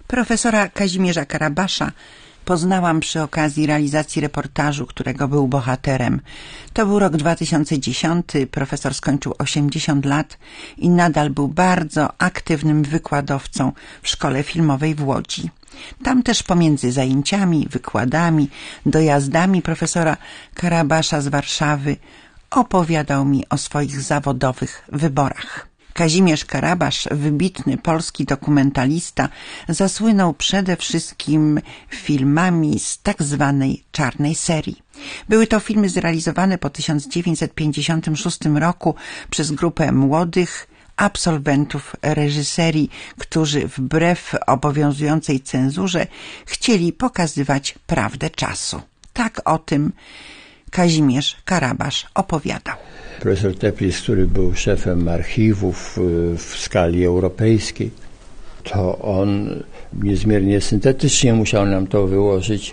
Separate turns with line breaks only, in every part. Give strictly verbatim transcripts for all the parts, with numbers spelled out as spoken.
Profesora Kazimierza Karabasza poznałam przy okazji realizacji reportażu, którego był bohaterem. To był rok dwa tysiące dziesiąty, profesor skończył osiemdziesiąt lat i nadal był bardzo aktywnym wykładowcą w Szkole Filmowej w Łodzi. Tam też pomiędzy zajęciami, wykładami, dojazdami profesora Karabasza z Warszawy opowiadał mi o swoich zawodowych wyborach. Kazimierz Karabasz, wybitny polski dokumentalista, zasłynął przede wszystkim filmami z tak zwanej czarnej serii. Były to filmy zrealizowane po tysiąc dziewięćset pięćdziesiątym szóstym roku przez grupę młodych absolwentów reżyserii, którzy wbrew obowiązującej cenzurze chcieli pokazywać prawdę czasu. Tak o tym Kazimierz Karabasz opowiadał.
Profesor Teplitz, który był szefem archiwów w skali europejskiej, to on niezmiernie syntetycznie musiał nam to wyłożyć,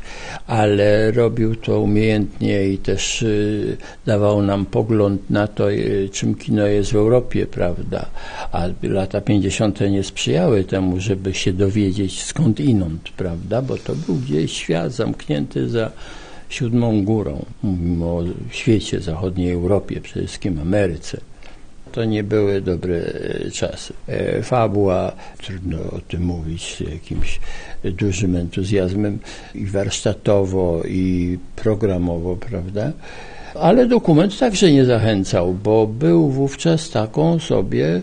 ale robił to umiejętnie i też dawał nam pogląd na to, czym kino jest w Europie, prawda? A lata pięćdziesiąte nie sprzyjały temu, żeby się dowiedzieć skądinąd, prawda? Bo to był gdzieś świat zamknięty za siódmą górą. Mówimy o świecie, zachodniej Europie, przede wszystkim Ameryce. To nie były dobre czasy. Fabuła, trudno o tym mówić z jakimś dużym entuzjazmem i warsztatowo, i programowo, prawda? Ale dokument także nie zachęcał, bo był wówczas taką sobie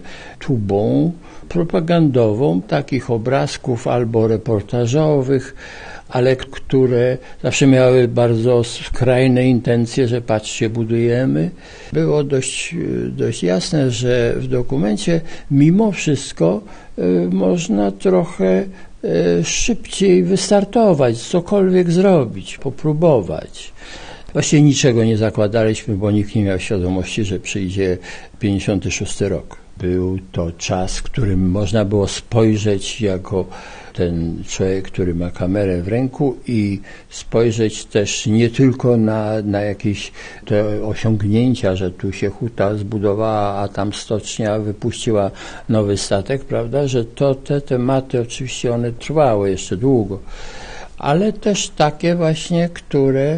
tubą propagandową takich obrazków albo reportażowych, ale które zawsze miały bardzo skrajne intencje, że patrzcie, budujemy. Było dość, dość jasne, że w dokumencie mimo wszystko y, można trochę y, szybciej wystartować, cokolwiek zrobić, popróbować. Właściwie niczego nie zakładaliśmy, bo nikt nie miał świadomości, że przyjdzie pięćdziesiąty szósty rok. Był to czas, w którym można było spojrzeć jako ten człowiek, który ma kamerę w ręku i spojrzeć też nie tylko na, na jakieś te osiągnięcia, że tu się huta zbudowała, a tam stocznia wypuściła nowy statek, prawda, że to te tematy oczywiście one trwały jeszcze długo, ale też takie właśnie, które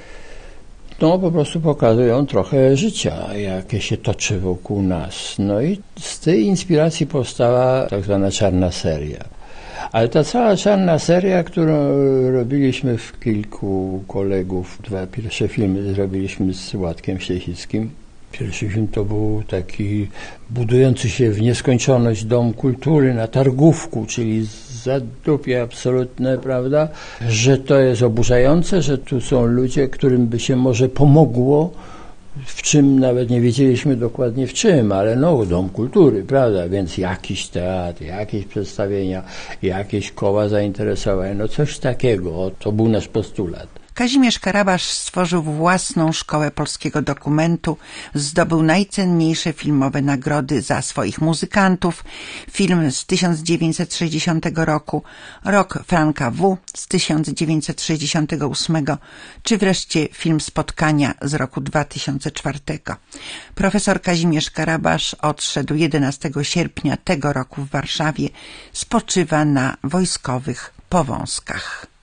no po prostu pokazują trochę życia, jakie się toczy wokół nas. No i z tej inspiracji powstała tak zwana czarna seria. Ale ta cała czarna seria, którą robiliśmy w kilku kolegów, dwa pierwsze filmy zrobiliśmy z Władkiem Ślesickim. Pierwszy film to był taki budujący się w nieskończoność Dom Kultury na Targówku, czyli zadupie absolutne, prawda, że to jest oburzające, że tu są ludzie, którym by się może pomogło, w czym nawet nie wiedzieliśmy dokładnie w czym, ale no Dom Kultury, prawda, więc jakiś teatr, jakieś przedstawienia, jakieś koła zainteresowań, no coś takiego, to był nasz postulat.
Kazimierz Karabasz stworzył własną szkołę polskiego dokumentu, zdobył najcenniejsze filmowe nagrody za swoich muzykantów, film z tysiąc dziewięćset sześćdziesiątego roku, Rok Franka W. z tysiąc dziewięćset sześćdziesiątego ósmego, czy wreszcie film Spotkania z roku dwa tysiące czwartego. Profesor Kazimierz Karabasz odszedł jedenastego sierpnia tego roku w Warszawie, spoczywa na wojskowych Powązkach.